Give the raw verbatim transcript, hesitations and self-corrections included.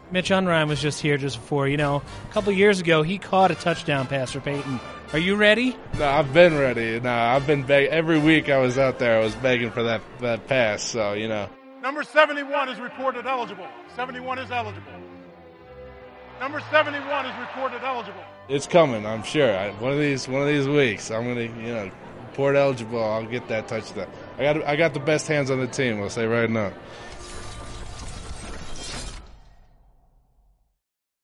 Mitch Unrein was just here just before. You know, a couple years ago, he caught a touchdown pass for Peyton. Are you ready? No, I've been ready. No, I've been begging. Every week I was out there, I was begging for that, that pass, so, you know. Number seventy-one is reported eligible. seventy-one is eligible. Number seventy-one is reported eligible. It's coming, I'm sure. I, one of these one of these weeks, I'm going to, you know, report eligible, I'll get that touchdown. I got I got the best hands on the team, I'll say right now.